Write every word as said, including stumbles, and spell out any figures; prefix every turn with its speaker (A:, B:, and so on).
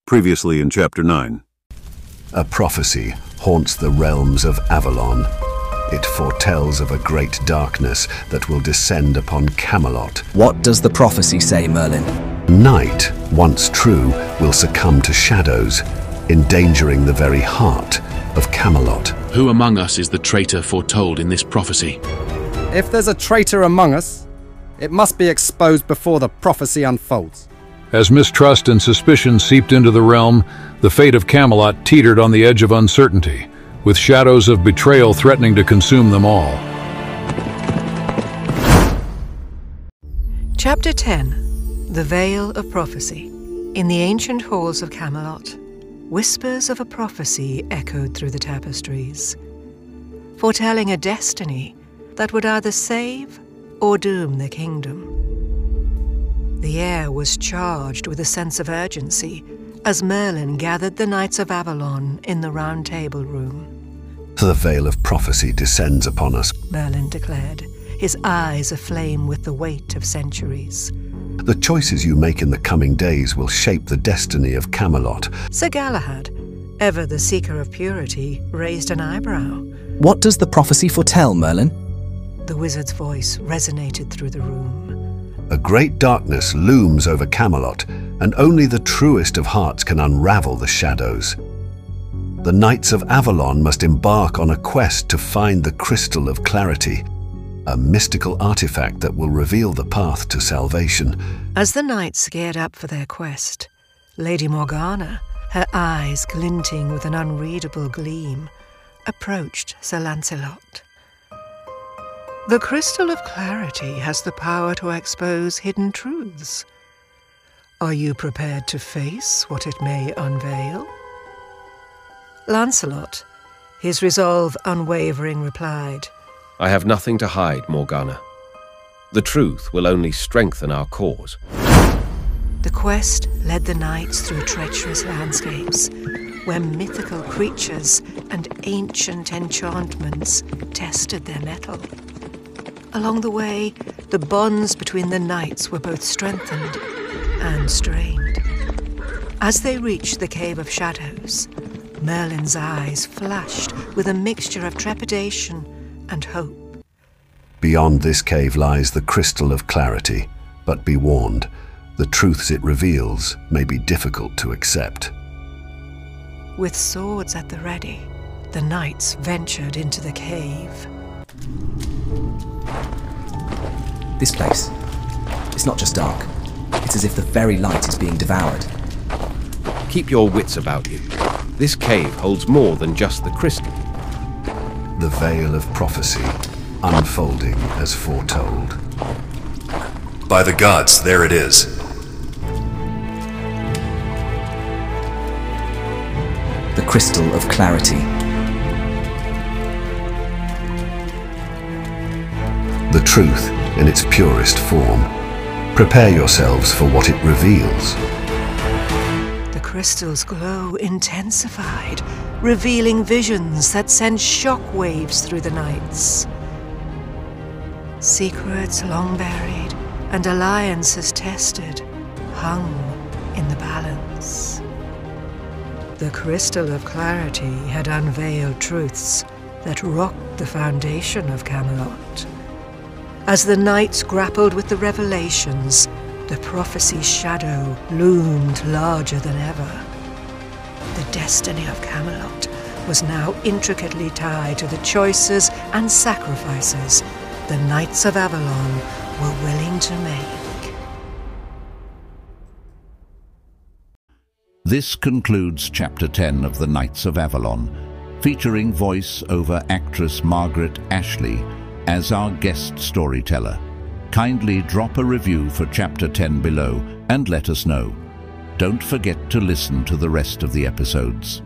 A: Previously in Chapter nine.
B: A prophecy haunts the realms of Avalon. It foretells of a great darkness that will descend upon Camelot.
C: What does the prophecy say, Merlin?
B: Night, once true, will succumb to shadows, endangering the very heart of Camelot.
D: Who among us is the traitor foretold in this prophecy?
E: If there's a traitor among us, it must be exposed before the prophecy unfolds.
F: As mistrust and suspicion seeped into the realm, the fate of Camelot teetered on the edge of uncertainty, with shadows of betrayal threatening to consume them all.
G: Chapter ten. The Veil of Prophecy. In the ancient halls of Camelot, whispers of a prophecy echoed through the tapestries, foretelling a destiny that would either save or doom the kingdom. The air was charged with a sense of urgency as Merlin gathered the Knights of Avalon in the Round Table room.
B: The veil of prophecy descends upon us,
G: Merlin declared, his eyes aflame with the weight of centuries.
B: The choices you make in the coming days will shape the destiny of Camelot.
G: Sir Galahad, ever the seeker of purity, raised an eyebrow.
C: What does the prophecy foretell, Merlin?
G: The wizard's voice resonated through the room.
B: A great darkness looms over Camelot, and only the truest of hearts can unravel the shadows. The Knights of Avalon must embark on a quest to find the Crystal of Clarity, a mystical artifact that will reveal the path to salvation.
G: As the knights geared up for their quest, Lady Morgana, her eyes glinting with an unreadable gleam, approached Sir Lancelot. The Crystal of Clarity has the power to expose hidden truths. Are you prepared to face what it may unveil? Lancelot, his resolve unwavering, replied,
H: I have nothing to hide, Morgana. The truth will only strengthen our cause.
G: The quest led the knights through treacherous landscapes, where mythical creatures and ancient enchantments tested their mettle. Along the way, the bonds between the knights were both strengthened and strained. As they reached the Cave of Shadows, Merlin's eyes flashed with a mixture of trepidation and hope.
B: Beyond this cave lies the Crystal of Clarity, but be warned, the truths it reveals may be difficult to accept.
G: With swords at the ready, the knights ventured into the cave.
C: This place. It's not just dark. It's as if the very light is being devoured.
H: Keep your wits about you. This cave holds more than just the crystal.
B: The veil of prophecy, unfolding as foretold.
I: By the gods, there it is.
C: The Crystal of Clarity.
B: The truth in its purest form. Prepare yourselves for what it reveals.
G: The crystal's glow intensified, revealing visions that sent shockwaves through the nights. Secrets long buried and alliances tested hung in the balance. The Crystal of Clarity had unveiled truths that rocked the foundation of Camelot. As the knights grappled with the revelations, the prophecy's shadow loomed larger than ever. The destiny of Camelot was now intricately tied to the choices and sacrifices the Knights of Avalon were willing to make.
J: This concludes Chapter ten of The Knights of Avalon, featuring voice-over actress Margaret Ashley as our guest storyteller. Kindly drop a review for Chapter ten below and let us know. Don't forget to listen to the rest of the episodes.